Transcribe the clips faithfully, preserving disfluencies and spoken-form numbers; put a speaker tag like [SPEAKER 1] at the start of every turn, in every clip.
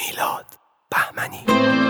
[SPEAKER 1] میلاد بهمنی.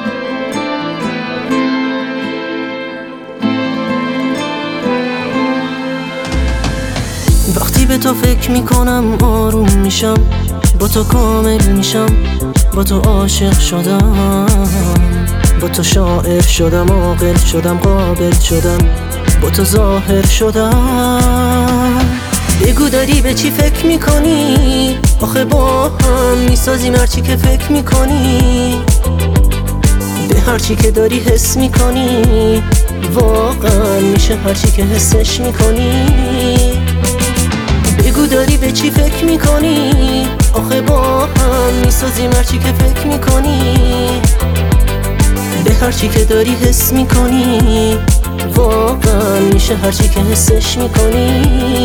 [SPEAKER 2] وقتی به تو فکر میکنم آروم میشم، با تو کامل میشم، با تو عاشق شدم، با تو شاعر شدم، عاقل شدم، قابل شدم، با تو ظاهر شدم. بگو داری به چی فکر میکنی؟ آخه با هم میسازیم هرچی که فکر میکنی، به هرچی که داری حس میکنی، واقعا میشه هرچی که حسش میکنی. بگو داری به چی فکر میکنی؟ آخه با هم میسازیم هرچی که فکر میکنی، به هرچی که داری حس میکنی، واقعا میشه هرچی که حسش میکنی.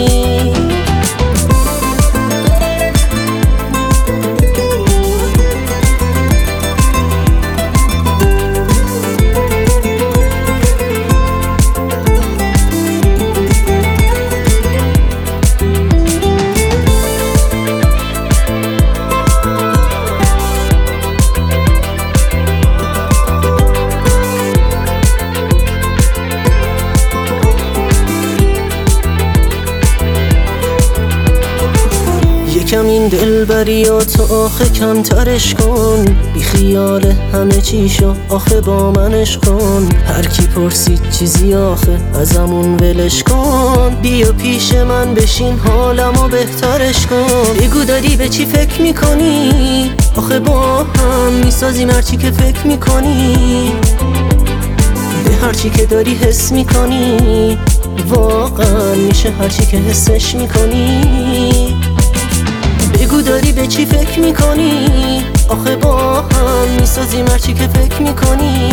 [SPEAKER 2] یکم این دلبریاتو آخه کمترش کن، بی خیال همه چیشو آخه با منش کن. هر کی پرسید چیزی آخه ازمون ولش کن، بیا پیش من بشین حالمو بهترش کن. بگو داری به چی فکر میکنی؟ آخه با هم میسازیم هرچی که فکر میکنی، به هرچی که داری حس میکنی، واقعا میشه هرچی که حسش میکنی. بگو داری به چی فکر میکنی؟ آخه با هم میسازیم هرچی که فکر میکنی،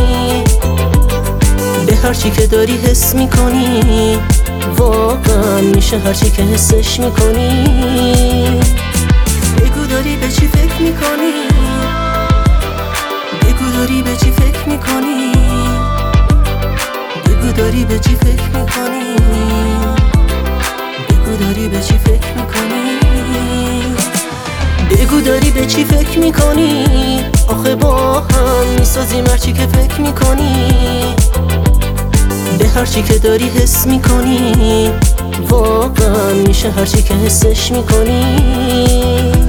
[SPEAKER 2] به هرچی که داری حس میکنی، واقعا میشه هرچی که حسش میکنی. بگو داری به چی فکر میکنی؟ بگو داری به چی فکر میکنی؟ بگو داری به چی فکر میکنی؟ بگو داری به چی فکر میکنی؟ بگو داری به چی فکر میکنی؟ آخه با هم میسازیم هرچی که فکر میکنی، به هرچی که داری حس میکنی، واقعا میشه هرچی که حسش میکنی.